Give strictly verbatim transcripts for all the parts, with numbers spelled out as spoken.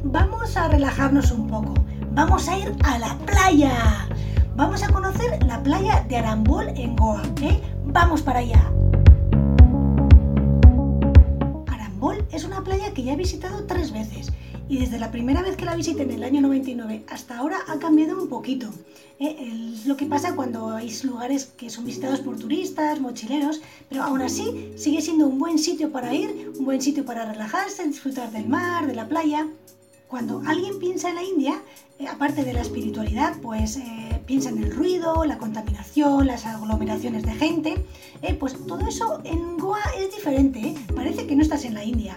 vamos a relajarnos un poco. Vamos a ir a la playa. Vamos a conocer la playa de Arambol en Goa, ¿eh? ¡Vamos para allá! Arambol es una playa que ya he visitado tres veces y desde la primera vez que la visité en el año noventa y nueve hasta ahora ha cambiado un poquito. ¿eh? Es lo que pasa cuando hay lugares que son visitados por turistas, mochileros, pero aún así sigue siendo un buen sitio para ir, un buen sitio para relajarse, disfrutar del mar, de la playa. Cuando alguien piensa en la India, eh, aparte de la espiritualidad, pues eh, piensa en el ruido, la contaminación, las aglomeraciones de gente, eh, pues todo eso en Goa es diferente, ¿eh? Parece que no estás en la India.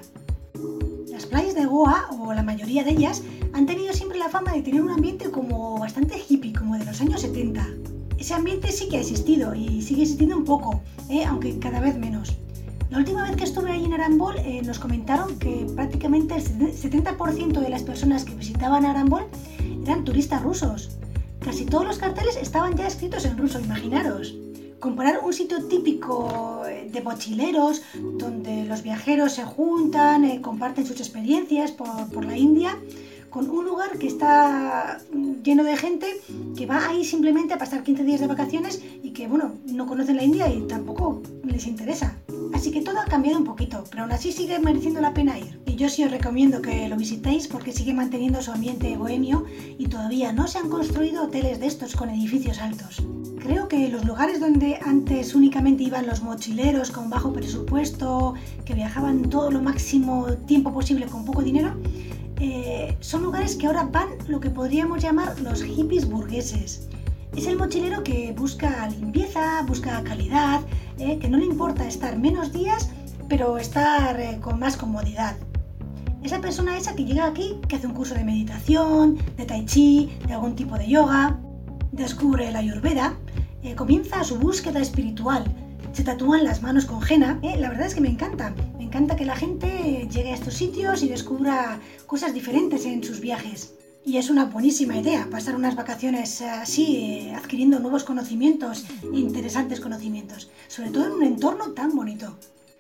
Las playas de Goa, o la mayoría de ellas, han tenido siempre la fama de tener un ambiente como bastante hippie, como de los años setenta. Ese ambiente sí que ha existido y sigue existiendo un poco, ¿eh? aunque cada vez menos. La última vez que estuve ahí en Arambol eh, nos comentaron que prácticamente el setenta por ciento de las personas que visitaban Arambol eran turistas rusos. Casi todos los carteles estaban ya escritos en ruso, imaginaros. Comparar un sitio típico de mochileros, donde los viajeros se juntan, eh, comparten sus experiencias por, por la India, con un lugar que está lleno de gente que va ahí simplemente a pasar quince días de vacaciones y que, bueno, no conocen la India y tampoco les interesa. Así que todo ha cambiado un poquito, pero aún así sigue mereciendo la pena ir. Y yo sí os recomiendo que lo visitéis porque sigue manteniendo su ambiente bohemio y todavía no se han construido hoteles de estos con edificios altos. Creo que los lugares donde antes únicamente iban los mochileros con bajo presupuesto, que viajaban todo lo máximo tiempo posible con poco dinero, eh, son lugares que ahora van lo que podríamos llamar los hippies burgueses. Es el mochilero que busca limpieza, busca calidad, eh, que no le importa estar menos días, pero estar eh, con más comodidad. Es la persona esa que llega aquí, que hace un curso de meditación, de tai chi, de algún tipo de yoga, descubre la ayurveda, eh, comienza su búsqueda espiritual, se tatúan las manos con henna. Eh, la verdad es que me encanta, me encanta que la gente llegue a estos sitios y descubra cosas diferentes en sus viajes. Y es una buenísima idea pasar unas vacaciones así, eh, adquiriendo nuevos conocimientos, interesantes conocimientos, sobre todo en un entorno tan bonito.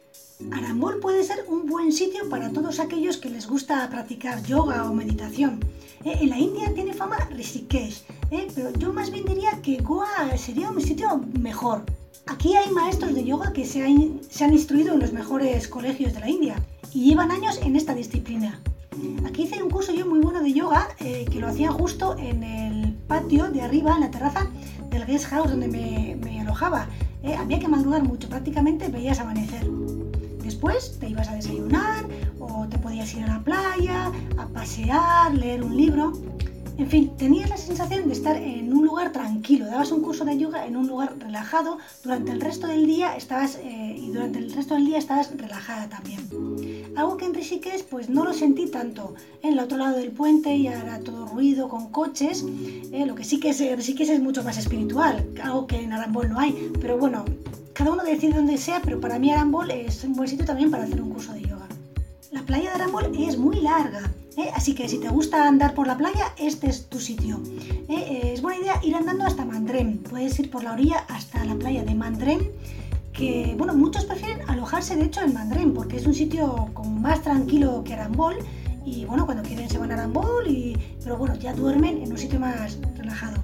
Arambol puede ser un buen sitio para todos aquellos que les gusta practicar yoga o meditación. Eh, en la India tiene fama Rishikesh, eh, pero yo más bien diría que Goa sería un sitio mejor. Aquí hay maestros de yoga que se han, se han instruido en los mejores colegios de la India y llevan años en esta disciplina. Aquí hice un curso yo muy bueno de yoga eh, que lo hacía justo en el patio de arriba, en la terraza del guest house donde me, me alojaba. Eh, había que madrugar mucho, prácticamente veías amanecer. Después te ibas a desayunar o te podías ir a la playa, a pasear, leer un libro. En fin, tenías la sensación de estar en un lugar tranquilo. Dabas un curso de yoga en un lugar relajado. Durante el resto del día estabas eh, y durante el resto del día estabas relajada también. Algo que en Rishikesh pues no lo sentí tanto. En el otro lado del puente ya era todo ruido con coches. Eh, lo que sí que es Rishikesh es mucho más espiritual, algo que en Arambol no hay. Pero bueno, cada uno decide dónde sea, pero para mí Arambol es un buen sitio también para hacer un curso de yoga. La playa de Arambol es muy larga. ¿Eh? Así que si te gusta andar por la playa, este es tu sitio. ¿Eh? Es buena idea ir andando hasta Mandrem. Puedes ir por la orilla hasta la playa de Mandrem, que bueno, muchos prefieren alojarse de hecho en Mandrem porque es un sitio como más tranquilo que Arambol y bueno, cuando quieren se van a Arambol, y, pero bueno, ya duermen en un sitio más relajado.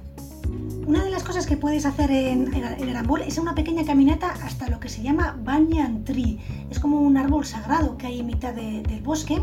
Una de las cosas que puedes hacer en, en, en Arambol es una pequeña caminata hasta lo que se llama Banyan Tree. Es como un árbol sagrado que hay en mitad de, del bosque.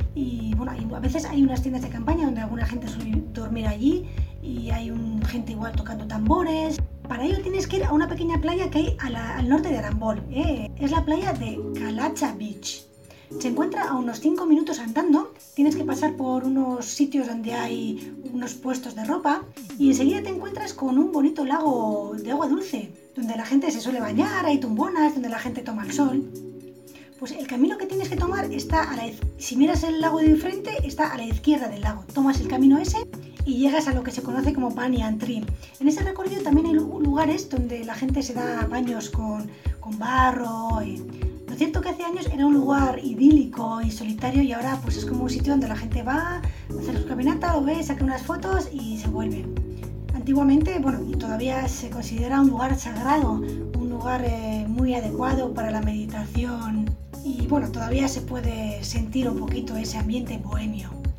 Y bueno, a veces hay unas tiendas de campaña donde alguna gente suele dormir allí y hay un, gente igual tocando tambores. Para ello tienes que ir a una pequeña playa que hay a la, al norte de Arambol. ¿eh? Es la playa de Kalacha Beach. Se encuentra a unos cinco minutos andando. Tienes que pasar por unos sitios donde hay unos puestos de ropa y enseguida te encuentras con un bonito lago de agua dulce donde la gente se suele bañar, hay tumbonas, donde la gente toma el sol. Pues el camino que tienes que tomar está a la izquierda. Si miras el lago de enfrente, está a la izquierda del lago. Tomas el camino ese y llegas a lo que se conoce como Banyan Tree. En ese recorrido también hay lugares donde la gente se da baños con, con barro. Y... Lo cierto que hace años era un lugar idílico y solitario y ahora pues es como un sitio donde la gente va a hacer su caminata, lo ve, saca unas fotos y se vuelve. Antiguamente, bueno, y todavía se considera un lugar sagrado, un lugar eh, muy adecuado para la meditación. Y bueno, todavía se puede sentir un poquito ese ambiente bohemio.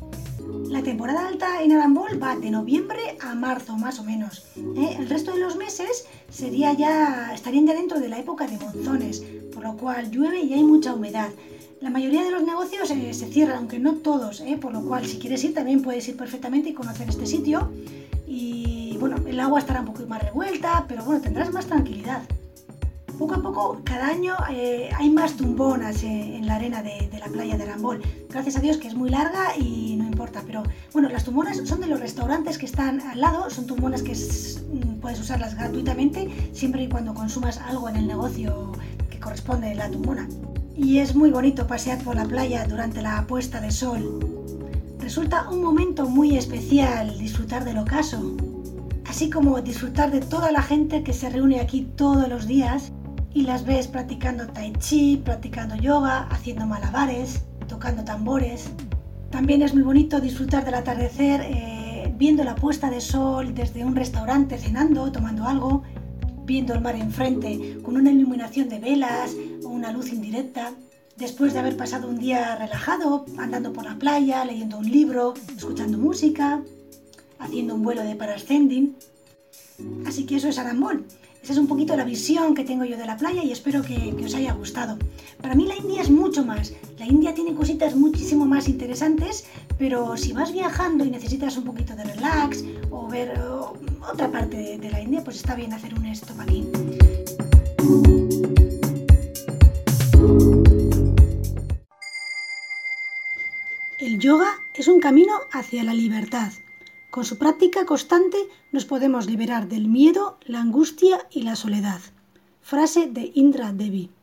La temporada alta en Arambol va de noviembre a marzo, más o menos. ¿eh? El resto de los meses sería ya, estarían ya dentro de la época de monzones, por lo cual llueve y hay mucha humedad. La mayoría de los negocios eh, se cierran, aunque no todos, ¿eh? por lo cual si quieres ir también puedes ir perfectamente y conocer este sitio. Y bueno, el agua estará un poco más revuelta, pero bueno, tendrás más tranquilidad. Poco a poco, cada año eh, hay más tumbonas eh, en la arena de, de la playa de Arambol. Gracias a Dios que es muy larga y no importa, pero bueno, las tumbonas son de los restaurantes que están al lado, son tumbonas que es, puedes usarlas gratuitamente siempre y cuando consumas algo en el negocio que corresponde a la tumbona. Y es muy bonito pasear por la playa durante la puesta de sol. Resulta un momento muy especial disfrutar del ocaso, así como disfrutar de toda la gente que se reúne aquí todos los días y las ves practicando tai chi, practicando yoga, haciendo malabares, tocando tambores. También es muy bonito disfrutar del atardecer eh, viendo la puesta de sol desde un restaurante, cenando, tomando algo, viendo el mar enfrente con una iluminación de velas o una luz indirecta. Después de haber pasado un día relajado, andando por la playa, leyendo un libro, escuchando música, haciendo un vuelo de parascending. Así que eso es Arambol. Esa es un poquito la visión que tengo yo de la playa y espero que, que os haya gustado. Para mí la India es mucho más. La India tiene cositas muchísimo más interesantes, pero si vas viajando y necesitas un poquito de relax o ver o, otra parte de, de la India, pues está bien hacer un stop aquí. El yoga es un camino hacia la libertad. Con su práctica constante nos podemos liberar del miedo, la angustia y la soledad. Frase de Indra Devi.